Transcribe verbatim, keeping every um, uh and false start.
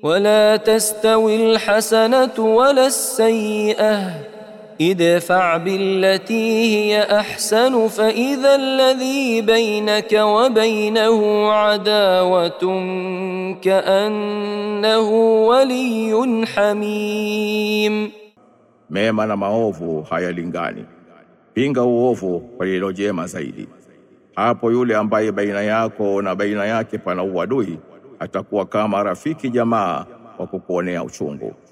ولا تستوي الحسنة ولا السيئة ادفع بالتي هي أحسن فإذا الذي بينك وبينه عداوة كأنه ولي حميم. Mema na maovu hayalingani. Pinga uovu kwa lilo jema zaidi. Hapo yule ambaye baina yako na baina yake pana uadui atakuwa kama rafiki jamaa wa kukuonea uchungu.